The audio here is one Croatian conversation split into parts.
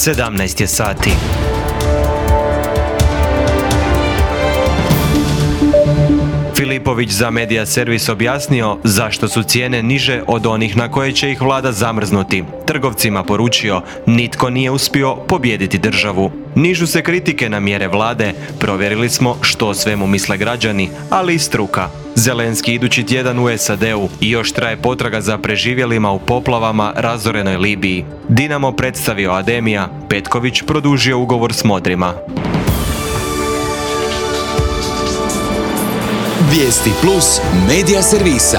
17 je sati. Filipović za Medija servis objasnio zašto su cijene niže od onih na koje će ih vlada zamrznuti. Trgovcima poručio, nitko nije uspio pobijediti državu. Nižu se kritike na mjere vlade, provjerili smo što o svemu misle građani, ali i struka. Zelenski idući tjedan u SAD-u i još traje potraga za preživjelima u poplavama razorenoj Libiji. Dinamo predstavio Ademija, Petković produžio ugovor s Modrima. Vijesti plus Medija servisa.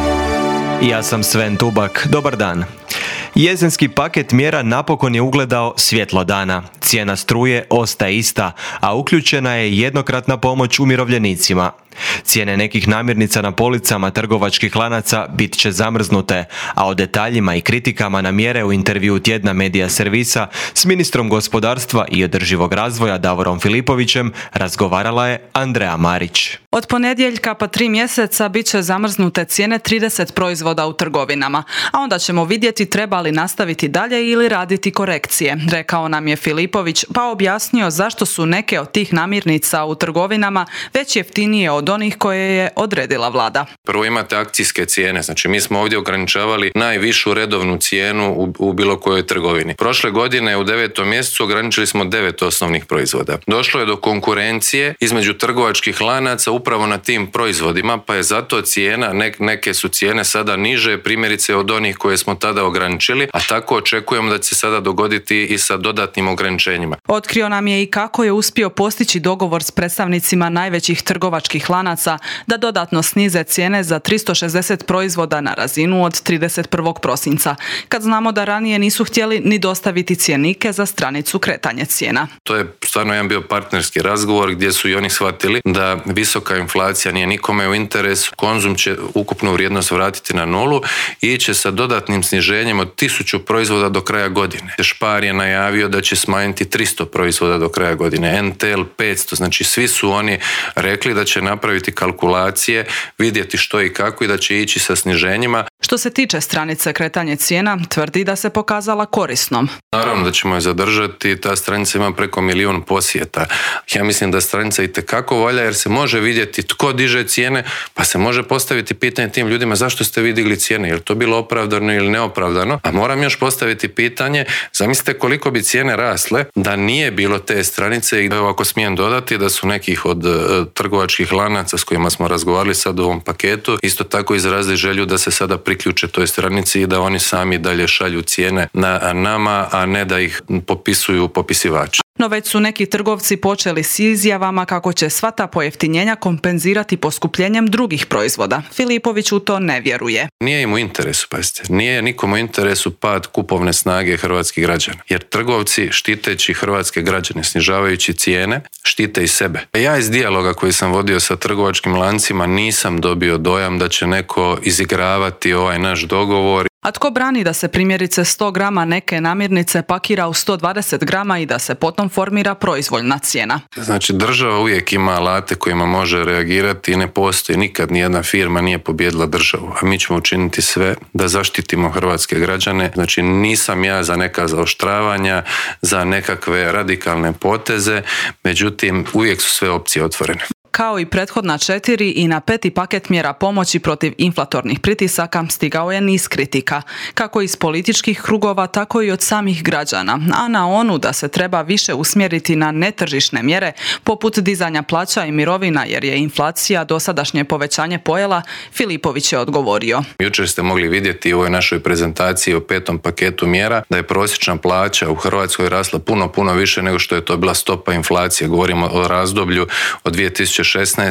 Ja sam Sven Tubak, dobar dan. Jesenski paket mjera napokon je ugledao svjetlo dana. Cijena struje ostaje ista, a uključena je jednokratna pomoć umirovljenicima. Cijene nekih namirnica na policama trgovačkih lanaca bit će zamrznute, a o detaljima i kritikama na mjere u intervjuu tjedna Medija servisa s ministrom gospodarstva i održivog razvoja Davorom Filipovićem razgovarala je Andreja Marić. Od ponedjeljka pa 3 mjeseca bit će zamrznute cijene 30 proizvoda u trgovinama, a onda ćemo vidjeti treba li nastaviti dalje ili raditi korekcije, rekao nam je Filipović, pa objasnio zašto su neke od tih namirnica u trgovinama već jeftinije od onih koje je odredila vlada. Prvo imate akcijske cijene, znači mi smo ovdje ograničavali najvišu redovnu cijenu u bilo kojoj trgovini. Prošle godine u 9. mjesecu ograničili smo 9 osnovnih proizvoda. Došlo je do konkurencije između trgovačkih lanaca upravo na tim proizvodima, pa je zato cijena, neke su cijene sada niže, primjerice od onih koje smo tada ograničili, a tako očekujemo da će se sada dogoditi i sa dodatnim ograničenjima. Otkrio nam je i kako je uspio postići dogovor s predstavnicima najvećih trgovačkih lanaca da dodatno snize cijene za 360 proizvoda na razinu od 31. prosinca, kad znamo da ranije nisu htjeli ni dostaviti cjenike za stranicu kretanje cijena. To je stvarno jedan bio partnerski razgovor gdje su i oni shvatili da visoka inflacija nije nikome u interesu, Konzum će ukupnu vrijednost vratiti na nulu i iće sa dodatnim sniženjem od 1000 proizvoda do kraja godine. Spar je najavio da će smanjiti 300 proizvoda do kraja godine, NTL 500, znači svi su oni rekli da će napraviti kalkulacije, vidjeti što i kako i da će ići sa sniženjima. Što se tiče stranice kretanje cijena, tvrdi da se pokazala korisnom. Naravno da ćemo je zadržati, ta stranica ima preko 1 milijun posjeta. Ja mislim da stranica itekako valja jer se može vidjeti tko diže cijene, pa se može postaviti pitanje tim ljudima zašto ste vi digli cijene, je li to bilo opravdano ili neopravdano, a moram još postaviti pitanje, zamislite koliko bi cijene rasle da nije bilo te stranice i da, ako smijem dodati, da su nekih od trgovačkih lanaca s kojima smo razgovarali sad u ovom paketu, isto tako izrazili želju da se sada priključe toj stranici i da oni sami dalje šalju cijene na nama, a ne da ih popisuju popisivači. No već su neki trgovci počeli s izjavama kako će sva ta pojeftinjenja kompenzirati poskupljenjem drugih proizvoda. Filipović u to ne vjeruje. Nije im u interesu, pazite, nije nikom u interesu pad kupovne snage hrvatskih građana. Jer trgovci, štiteći hrvatske građane, snižavajući cijene, štite i sebe. Ja iz dijaloga koji sam vodio sa trgovačkim lancima nisam dobio dojam da će neko izigravati ovaj naš dogovor. A tko brani da se primjerice 100 grama neke namirnice pakira u 120 grama i da se potom formira proizvoljna cijena? Znači država uvijek ima alate kojima može reagirati i ne postoji nikad nijedna firma nije pobijedila državu. A mi ćemo učiniti sve da zaštitimo hrvatske građane. Znači nisam ja za neka zaoštravanja, za nekakve radikalne poteze, međutim uvijek su sve opcije otvorene. Kao i prethodna 4 i na 5. paket mjera pomoći protiv inflatornih pritisaka stigao je niz kritika, kako iz političkih krugova, tako i od samih građana, a na onu da se treba više usmjeriti na netržišne mjere, poput dizanja plaća i mirovina jer je inflacija dosadašnje povećanje pojela, Filipović je odgovorio. Jučer ste mogli vidjeti u ovoj našoj prezentaciji o 5. paketu mjera da je prosječna plaća u Hrvatskoj rasla puno više nego što je to bila stopa inflacije. Govorimo o razdoblju od 2016.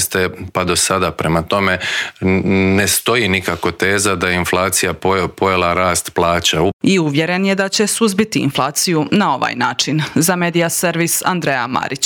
pa do sada. Prema tome ne stoji nikako teza da je inflacija pojela rast plaća. I uvjeren je da će suzbiti inflaciju na ovaj način. Za Medija servis Andreja Marić.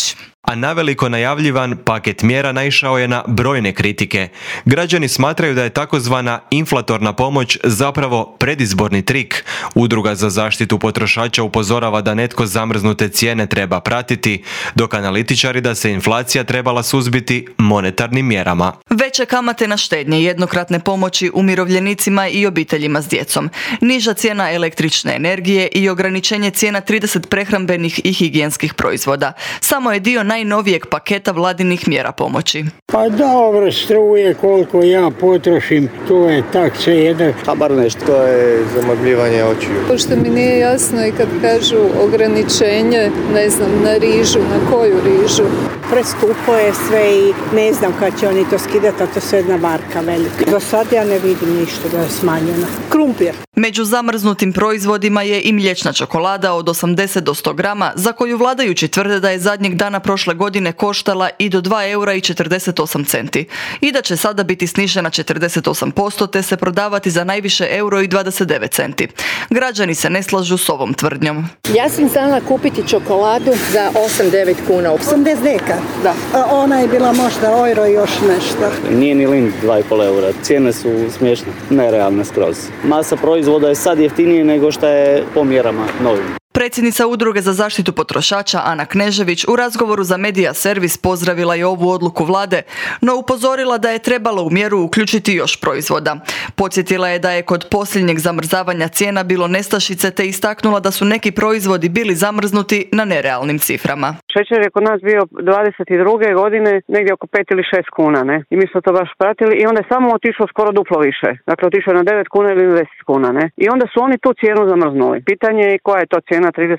A naveliko najavljivan paket mjera naišao je na brojne kritike. Građani smatraju da je takozvana inflatorna pomoć zapravo predizborni trik. Udruga za zaštitu potrošača upozorava da netko zamrznute cijene treba pratiti, dok analitičari da se inflacija trebala suzbiti monetarnim mjerama. Veće kamate na štednje, jednokratne pomoći umirovljenicima i obiteljima s djecom, niža cijena električne energije i ograničenje cijena 30 prehrambenih i higijenskih proizvoda. Samo je dio najnovijeg paketa vladinih mjera pomoći. Pa dobro, struje koliko ja potrošim, to je tak svejedno. A bar nešto, to je zamagljivanje očiju. Pošto mi nije jasno i kad kažu ograničenje, ne znam, na rižu, na koju rižu. Preskupo je sve i ne znam kad će oni to skidati, a to sve jedna marka velika. Do sad ja ne vidim ništa da je smanjeno. Krumpir. Među zamrznutim proizvodima je i mliječna čokolada od 80 do 100 grama, za koju vladajući tvrde da je zadnjeg dana prošle godine koštala i do 2,48 € i da će sada biti snižena 48% te se prodavati za najviše €1,29. Građani se ne slažu s ovom tvrdnjom. Ja sam znala kupiti čokoladu za 8-9 kuna. 80 deka. Da. Ona je bila možda euro i još nešto. Nije ni lind 2,5 €. Cijene su smiješne, nerealne skroz. Masa proizvoda je sad jeftinije nego što je po mjerama novim. Predsjednica Udruge za zaštitu potrošača Ana Knežević u razgovoru za Media Servis pozdravila je ovu odluku vlade, no upozorila da je trebalo u mjeru uključiti još proizvoda. Podsjetila je da je kod posljednjeg zamrzavanja cijena bilo nestašice te istaknula da su neki proizvodi bili zamrznuti na nerealnim ciframa. Šećer je kod nas bio 22. godine negdje oko 5 ili 6 kuna, ne? I mi smo to baš pratili i onda je samo otišlo skoro duplo više. Dakle, otišlo je na 9 kuna ili 10 kuna, ne? I onda su oni tu cijenu zamrznuli. Pitanje je koja je to cijena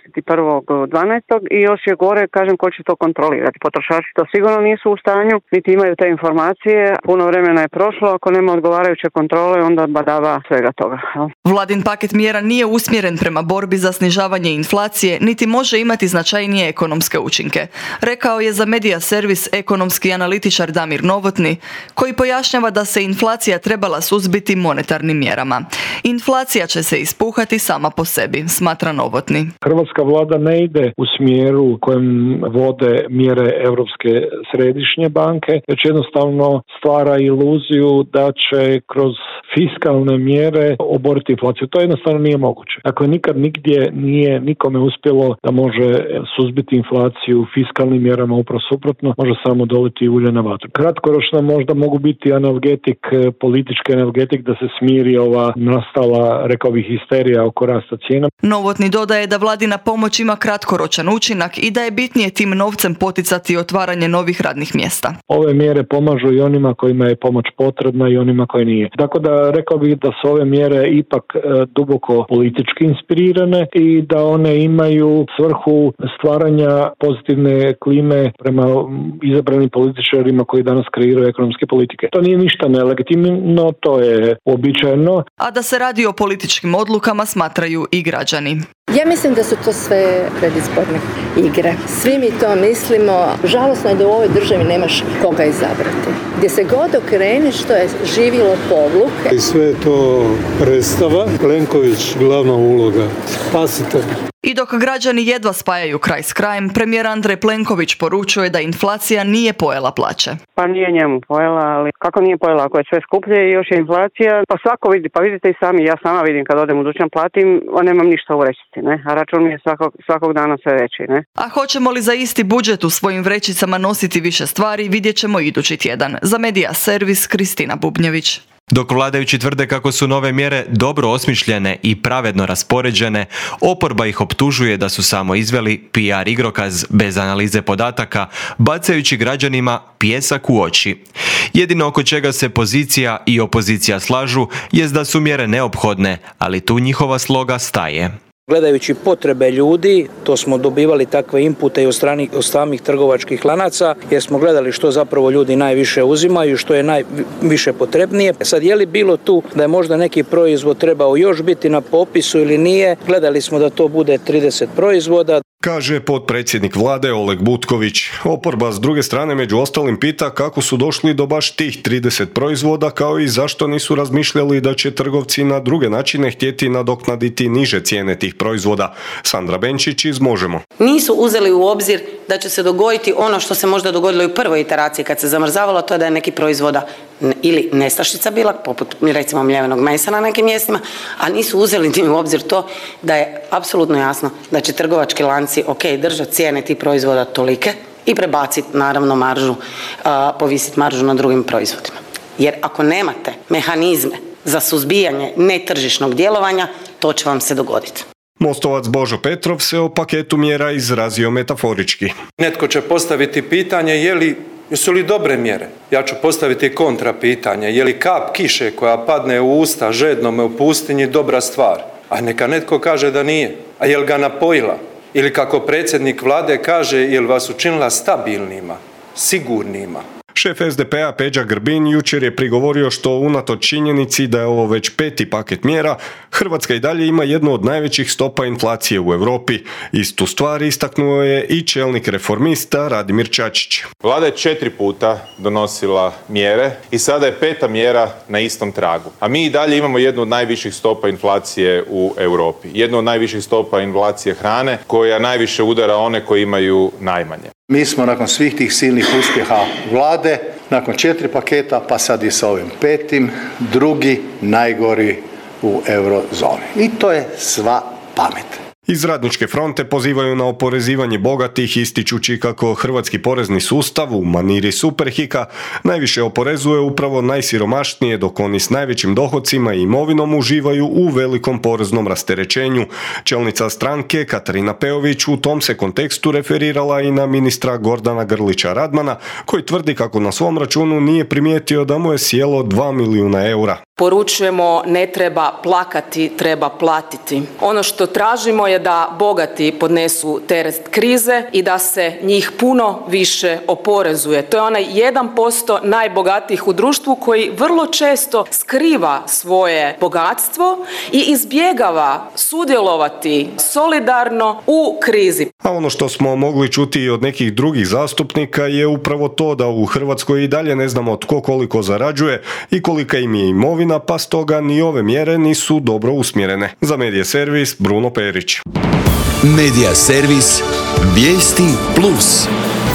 31.12. i još je gore, kažem, ko će to kontrolirati. Potrošači to sigurno nisu u stanju, niti imaju te informacije. Puno vremena je prošlo, ako nema odgovarajuće kontrole, onda badava svega toga. Vladin paket mjera nije usmjeren prema borbi za snižavanje inflacije, niti može imati značajnije ekonomske učinke, rekao je za Media Servis ekonomski analitičar Damir Novotni, koji pojašnjava da se inflacija trebala suzbiti monetarnim mjerama. Inflacija će se ispuhati sama po sebi, smatra Novotni. Hrvatska vlada ne ide u smjeru kojem vode mjere Europske središnje banke, već jednostavno stvara iluziju da će kroz fiskalne mjere oboriti inflaciju. To jednostavno nije moguće. Dakle, nikad nigdje nije nikome uspjelo da može suzbiti inflaciju fiskalnim mjerama, upravo suprotno, može samo doliti ulje na vatru. Kratkoročno možda mogu biti analgetik, politički analgetik da se smiri ova nastala, rekao bih, histerija oko rasta cijena. Novotni dodaje da vladina pomoć ima kratkoročan učinak i da je bitnije tim novcem poticati otvaranje novih radnih mjesta. Ove mjere pomažu i onima kojima je pomoć potrebna i onima koji nije. Tako da rekao bih da su ove mjere ipak duboko politički inspirirane i da one imaju svrhu stvaranja pozitivne klime prema izabranim političarima koji danas kreiraju ekonomske politike. To nije ništa nelegitimno, to je uobičajeno. A da se radi o političkim odlukama smatraju i građani. Ja mislim da su to sve predizborne igre. Svi mi to mislimo. Žalosno je da u ovoj državi nemaš koga izabrati. Gdje se god okreneš, to je živilo povluk. I sve je to predstava. Plenković glavna uloga. Spasitelj. I dok građani jedva spajaju kraj s krajem, premijer Andrej Plenković poručuje da inflacija nije pojela plaće. Pa nije njemu pojela, ali kako nije pojela ako je sve skuplje i još je inflacija? Pa svako vidi, pa vidite i sami, ja sama vidim kad odem u dućan platim, nemam ništa u vrećici, ne? A račun mi je svakog dana sve veći, ne? A hoćemo li za isti budžet u svojim vrećicama nositi više stvari, vidjet ćemo idući tjedan. Za Media Servis, Kristina Bubnjević. Dok vladajući tvrde kako su nove mjere dobro osmišljene i pravedno raspoređene, oporba ih optužuje da su samo izveli PR igrokaz bez analize podataka, bacajući građanima pijesak u oči. Jedino oko čega se pozicija i opozicija slažu jest da su mjere neophodne, ali tu njihova sloga staje. Gledajući potrebe ljudi, to smo dobivali takve inpute i od samih trgovačkih lanaca, jer smo gledali što zapravo ljudi najviše uzimaju, što je najviše potrebnije. Sad, je li bilo tu da je možda neki proizvod trebao još biti na popisu ili nije? Gledali smo da to bude 30 proizvoda. kaže potpredsjednik vlade Oleg Butković. Oporba s druge strane među ostalim pita kako su došli do baš tih 30 proizvoda, kao i zašto nisu razmišljali da će trgovci na druge načine htjeti nadoknaditi niže cijene tih proizvoda. Sandra Benčić iz Možemo. Nisu uzeli u obzir da će se dogoditi ono što se možda dogodilo i u prvoj iteraciji kad se zamrzavalo, to je da je neki proizvoda ili nestašica bila, poput recimo mljevenog mesa na nekim mjestima, a nisu uzeli ni u obzir to da je apsolutno jasno da će trgovački lanci držati cijene tih proizvoda tolike i prebaciti naravno maržu, povisiti maržu na drugim proizvodima. Jer ako nemate mehanizme za suzbijanje netržišnog djelovanja, to će vam se dogoditi. Mostovac Božo Petrov se o paketu mjera izrazio metaforički. Netko će postaviti pitanje jesu li dobre mjere? Ja ću postaviti kontra pitanje, je li kap kiše koja padne u usta žednome u pustinji dobra stvar? A neka netko kaže da nije. A jel ga napojila? Ili kako predsjednik vlade kaže, jel vas učinila stabilnima, sigurnima? Šef SDP-a Peđa Grbin jučer je prigovorio što unatoč činjenici da je ovo već 5. paket mjera, Hrvatska i dalje ima jednu od najvećih stopa inflacije u Europi. Istu stvar istaknuo je i čelnik Reformista Radimir Čačić. Vlada je 4 puta donosila mjere i sada je 5. mjera na istom tragu. A mi i dalje imamo jednu od najviših stopa inflacije u Europi. Jednu od najviših stopa inflacije hrane koja najviše udara one koji imaju najmanje. Mi smo nakon svih tih silnih uspjeha vlade, nakon 4 paketa, pa sad i sa ovim 5. drugi najgori u eurozoni. I to je sva pamet. Iz Radničke fronte pozivaju na oporezivanje bogatih, ističući kako hrvatski porezni sustav u maniri Superhika najviše oporezuje upravo najsiromašnije, dok oni s najvećim dohocima i imovinom uživaju u velikom poreznom rasterećenju. Čelnica stranke Katarina Peović u tom se kontekstu referirala i na ministra Gordana Grlića Radmana, koji tvrdi kako na svom računu nije primijetio da mu je sjelo 2 milijuna eura. Poručujemo, ne treba plakati, treba platiti. Ono što tražimo je da bogati podnesu teret krize i da se njih puno više oporezuje. To je onaj 1% najbogatijih u društvu koji vrlo često skriva svoje bogatstvo i izbjegava sudjelovati solidarno u krizi. A ono što smo mogli čuti i od nekih drugih zastupnika je upravo to da u Hrvatskoj i dalje ne znamo tko koliko zarađuje i kolika im je imovina, pa stoga ni ove mjere nisu dobro usmjerene. Za Medija servis Bruno Perić. Medija servis Vijesti Plus.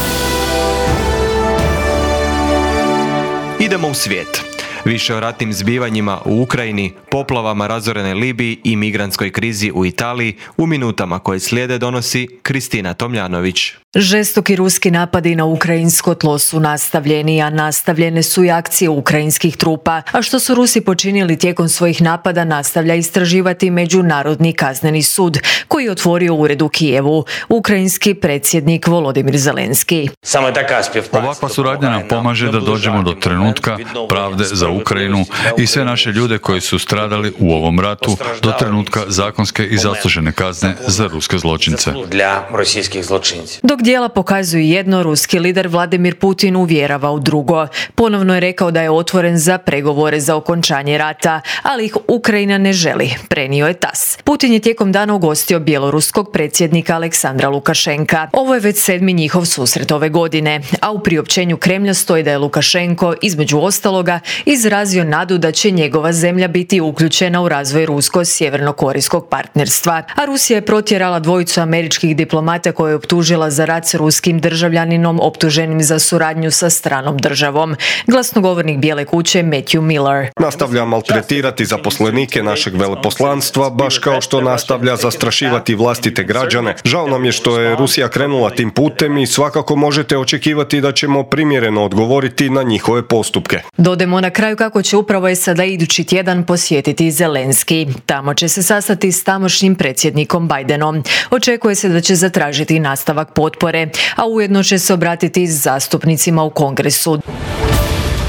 Idemo u svijet. Više o ratnim zbivanjima u Ukrajini, poplavama razorene Libiji i migrantskoj krizi u Italiji u minutama koje slijede donosi Kristina Tomljanović. Žestoki ruski napadi na ukrajinsko tlo su nastavljeni, a nastavljene su i akcije ukrajinskih trupa. A što su Rusi počinili tijekom svojih napada nastavlja istraživati Međunarodni kazneni sud, koji je otvorio ured u Kijevu. Ukrajinski predsjednik Volodimir Zelenski. Ovakva suradnja nam pomaže da dođemo do trenutka pravde za Ukrajinu i sve naše ljude koji su stradali u ovom ratu, do trenutka zakonske i zaslužene kazne za ruske zločince. Dok djela pokazuju jedno, ruski lider Vladimir Putin uvjerava u drugo. Ponovno je rekao da je otvoren za pregovore za okončanje rata, ali ih Ukrajina ne želi, prenio je TASS. Putin je tijekom dana ugostio bjeloruskog predsjednika Aleksandra Lukašenka. Ovo je već 7. njihov susret ove godine, a u priopćenju Kremlja stoji da je Lukašenko, između ostaloga, izrazio nadu da će njegova zemlja biti uključena u razvoj rusko-sjevernokorejskog partnerstva. A Rusija je protjerala dvojicu američkih diplomata koje je optužila za rat s ruskim državljaninom optuženim za suradnju sa stranom državom. Glasnogovornik Bijele kuće Matthew Miller. Nastavlja maltretirati zaposlenike našeg veleposlanstva, baš kao što nastavlja zastrašivati vlastite građane. Žao nam je što je Rusija krenula tim putem i svakako možete očekivati da ćemo primjereno odgovoriti na njihove postupke. Dodajmo na kraju kako će upravo SAD idući tjedan posjetiti Zelenski. Tamo će se sastati s tamošnjim predsjednikom Bidenom. Očekuje se da će zatražiti nastavak potpore, a ujedno će se obratiti zastupnicima u Kongresu.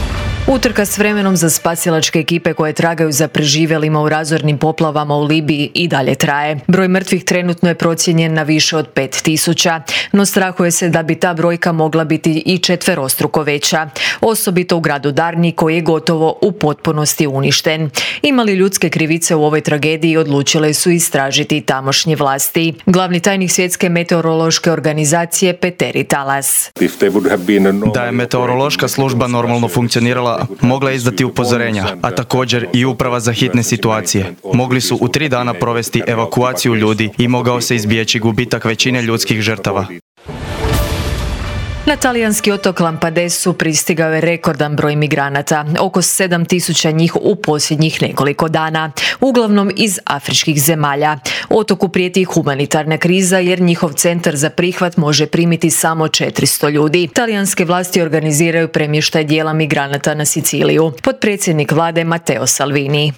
Utrka s vremenom za spasilačke ekipe koje tragaju za preživjelima u razornim poplavama u Libiji i dalje traje. Broj mrtvih trenutno je procijenjen na više od 5.000, no strahuje se da bi ta brojka mogla biti i četverostruko veća, osobito u gradu Darni koji je gotovo u potpunosti uništen. Imali ljudske krivice u ovoj tragediji odlučile su istražiti tamošnje vlasti. Glavni tajnik Svjetske meteorološke organizacije Petteri Talas. Da je meteorološka služba normalno funkcionirala, mogla je izdati upozorenja, a također i uprava za hitne situacije. Mogli su u 3 dana provesti evakuaciju ljudi i mogao se izbjeći gubitak većine ljudskih žrtava. Na talijanski otok Lampedusu pristigao je rekordan broj migranata, oko 7.000 njih u posljednjih nekoliko dana, uglavnom iz afričkih zemalja. Otoku prijeti humanitarna kriza jer njihov centar za prihvat može primiti samo 400 ljudi. Talijanske vlasti organiziraju premještaj dijela migranata na Siciliju. Potpredsjednik vlade Matteo Salvini.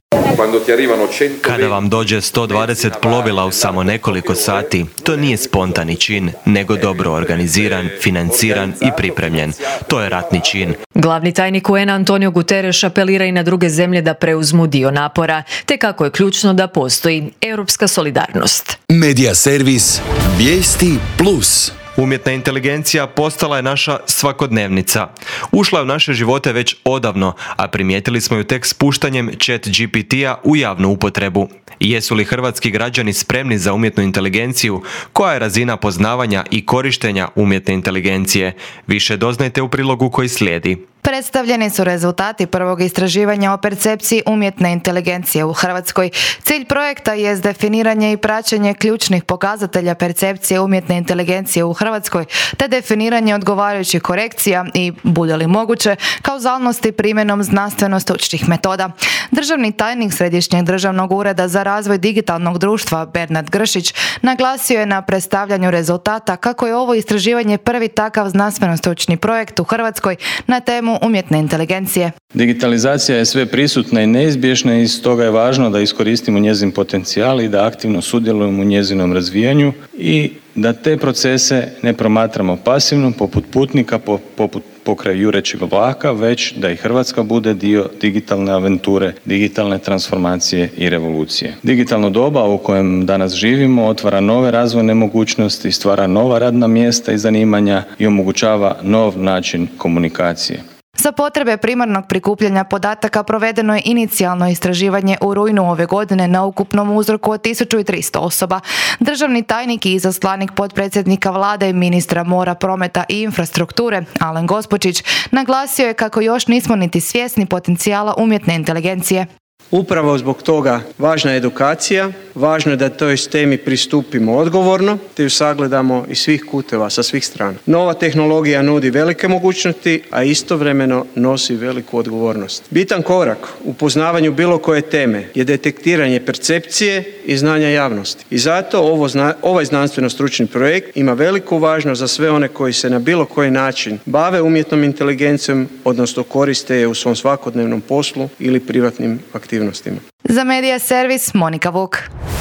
Kada vam dođe 120 plovila u samo nekoliko sati, to nije spontani čin, nego dobro organiziran, financiran i pripremljen. To je ratni čin. Glavni tajnik UN-a Antonio Guterres apelira i na druge zemlje da preuzmu dio napora, te kako je ključno da postoji europska solidarnost. Medija servis Vijesti Plus. Umjetna inteligencija postala je naša svakodnevnica. Ušla je u naše živote već odavno, a primijetili smo ju tek spuštanjem ChatGPT-a u javnu upotrebu. Jesu li hrvatski građani spremni za umjetnu inteligenciju? Koja je razina poznavanja i korištenja umjetne inteligencije? Više doznajte u prilogu koji slijedi. Predstavljeni su rezultati prvog istraživanja o percepciji umjetne inteligencije u Hrvatskoj. Cilj projekta je definiranje i praćenje ključnih pokazatelja percepcije umjetne inteligencije u Hrvatskoj, te definiranje odgovarajućih korekcija i, bude li moguće, kauzalnosti primjenom znanstveno-stručnih metoda. Državni tajnik Središnjeg državnog ureda za razvoj digitalnog društva Bernard Gršić naglasio je na predstavljanju rezultata kako je ovo istraživanje prvi takav znanstveno-stručni projekt u Hrvatskoj na temu umjetne inteligencije. Digitalizacija je sve prisutna i neizbježna i stoga je važno da iskoristimo njezin potencijal i da aktivno sudjelujemo u njezinom razvijanju i da te procese ne promatramo pasivno poput putnika, poput pokraj jurećeg vlaka, već da i Hrvatska bude dio digitalne avanture, digitalne transformacije i revolucije. Digitalno doba u kojem danas živimo otvara nove razvojne mogućnosti, stvara nova radna mjesta i zanimanja i omogućava nov način komunikacije. Za potrebe primarnog prikupljanja podataka provedeno je inicijalno istraživanje u rujnu ove godine na ukupnom uzorku od 1300 osoba. Državni tajnik i izaslanik potpredsjednika vlade i ministra mora, prometa i infrastrukture, Alen Gospočić, naglasio je kako još nismo niti svjesni potencijala umjetne inteligencije. Upravo zbog toga važna je edukacija, važno je da toj temi pristupimo odgovorno, te ju sagledamo iz svih kuteva, sa svih strana. Nova tehnologija nudi velike mogućnosti, a istovremeno nosi veliku odgovornost. Bitan korak u poznavanju bilo koje teme je detektiranje percepcije i znanja javnosti. I zato ovaj znanstveno-stručni projekt ima veliku važnost za sve one koji se na bilo koji način bave umjetnom inteligencijom, odnosno koriste je u svom svakodnevnom poslu ili privatnim aktivnostima. Za Medija servis Monika Vuk.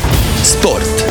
Sport.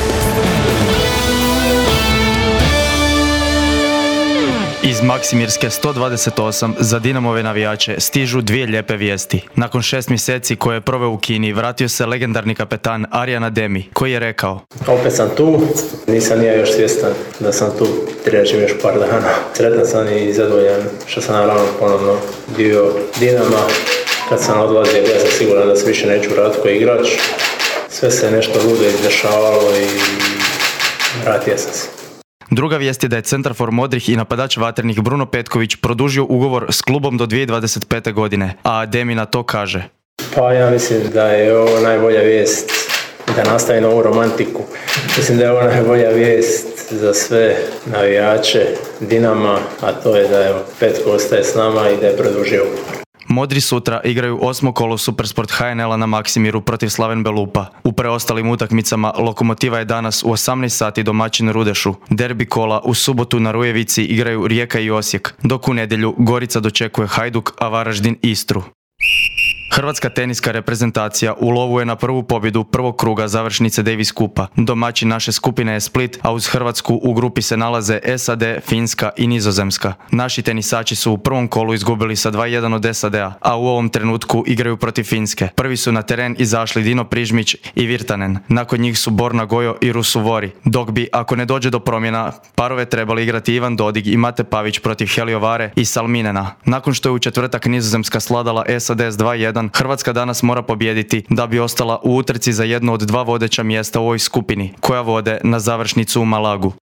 Iz Maksimirske 128 za Dinamove navijače stižu 2 lijepe vijesti. Nakon 6 mjeseci koje je proveo u Kini, vratio se legendarni kapetan Arjan Ademi, koji je rekao: opet sam tu, nisam nije još svjestan da sam tu, treba živim još par dana. Sretan sam i zadovoljan što sam naravno ponovno dio Dinama. Kad sam odlazio, ja sam siguran da se više neću vratiti kao igrač. Sve se nešto ludo izdešavalo i vratio sam se. Druga vijest je da je centarfor modrih i napadač vatrenih Bruno Petković produžio ugovor s klubom do 2025. godine, a Ademi na to kaže: pa ja mislim da je ovo najbolja vijest, da nastavi novu romantiku. Mislim da je ovo najbolja vijest za sve navijače Dinama, a to je da je Petko ostaje s nama i da je produžio ugovor. Modri sutra igraju 8. kolo Supersport HNL-a na Maksimiru protiv Slaven Belupa. U preostalim utakmicama Lokomotiva je danas u 18 sati domaćin Rudešu. Derbi kola u subotu na Rujevici igraju Rijeka i Osijek, dok u nedjelju Gorica dočekuje Hajduk, a Varaždin Istru. Hrvatska teniska reprezentacija u lovu je na prvu pobjedu prvog kruga završnice Davis Kupa. Domaćin naše skupine je Split, a uz Hrvatsku u grupi se nalaze SAD, Finska i Nizozemska. Naši tenisači su u prvom kolu izgubili sa 2:1 od SAD-a, a u ovom trenutku igraju protiv Finske. Prvi su na teren izašli Dino Prižmić i Virtanen. Nakon njih su Borna Gojo i Rusuvori. Dok bi, ako ne dođe do promjena, parove trebali igrati Ivan Dodig i Mate Pavić protiv Heliovare i Salminena. Nakon što je u četvrtak Nizozemska sladala SAD s 2:1, Hrvatska danas mora pobijediti da bi ostala u utrci za jedno od dva vodeća mjesta u ovoj skupini, koja vode na završnicu u Malagu.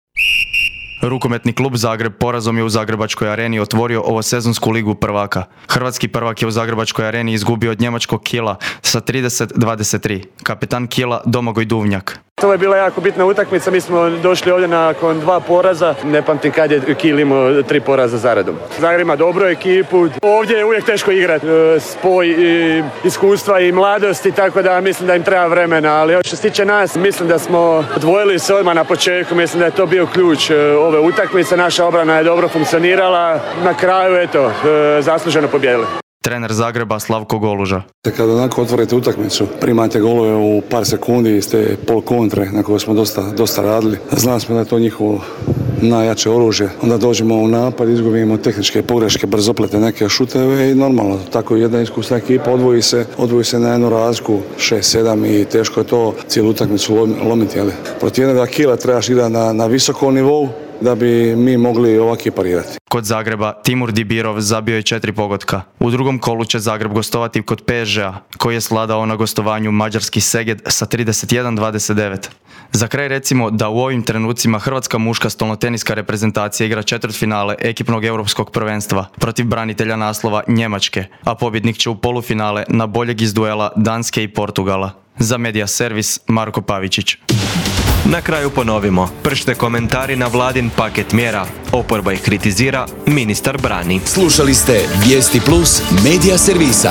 Rukometni klub Zagreb porazom je u Zagrebačkoj areni otvorio ovosezonsku ligu prvaka. Hrvatski prvak je u Zagrebačkoj areni izgubio od njemačkog Kiela sa 30-23. Kapetan Kiela Domagoj Duvnjak. Ovo je bila jako bitna utakmica, mi smo došli ovdje nakon 2 poraza, ne pamtim kad je Kiel imao 3 poraza zaredom. Zagreb ima dobru ekipu, ovdje je uvijek teško igrati, spoj iskustva i mladosti, tako da mislim da im treba vremena, ali što se tiče nas, mislim da smo odvojili se odmah na početku, mislim da je to bio ključ ove utakmice, naša obrana je dobro funkcionirala, na kraju eto, zasluženo pobijedili. Trener Zagreba Slavko Goluža. Kad onako otvorite utakmicu, primate golove u par sekundi iz te pol kontre na kojoj smo dosta radili. Znali smo da je to njihovo najjače oružje. Onda dođemo u napad, izgubimo tehničke pogreške, brzoplete neke šuteve i normalno, tako jedna iskusna ekipa odvoji se na jednu razliku 6-7 i teško je to cijelu utakmicu lomiti. Ali protiv jednog Kiela trebaš igrati na visokom nivou da bi mi mogli ovaki parirati. Kod Zagreba Timur Dibirov zabio je 4 pogotka. U drugom kolu će Zagreb gostovati kod PSG-a, koji je sladao na gostovanju mađarski Szeged sa 31-29. Za kraj recimo da u ovim trenucima hrvatska muška stolnoteniska reprezentacija igra četvrtfinale ekipnog europskog prvenstva protiv branitelja naslova Njemačke, a pobjednik će u polufinale na boljeg iz duela Danske i Portugala. Za Media Servis Marko Pavičić. Na kraju ponovimo, pršte komentari na vladin paket mjera. Oporba ih kritizira, ministar brani. Slušali ste Vijesti Plus Media Servisa.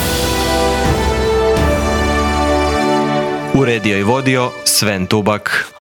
Uredio i vodio Sven Tubak.